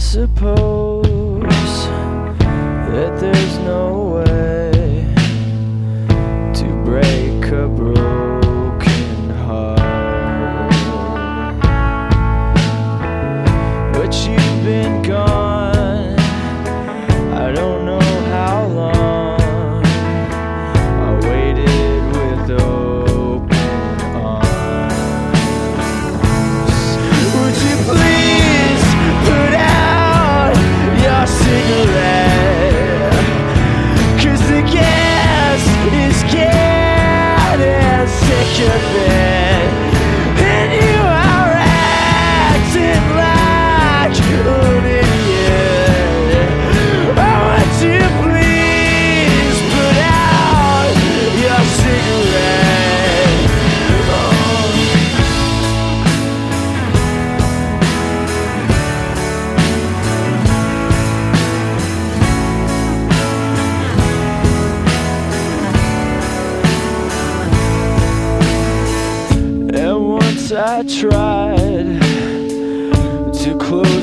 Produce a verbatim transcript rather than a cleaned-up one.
suppose that there's no way to break a broken heart, but you've been gone, I don't know how long. I waited with open arms. Would you please put out your cigarette? 'Cause the gas is getting sick of it, and you are acting like an idiot. Oh, would you please put out your cigarette? Oh. And once I tried to close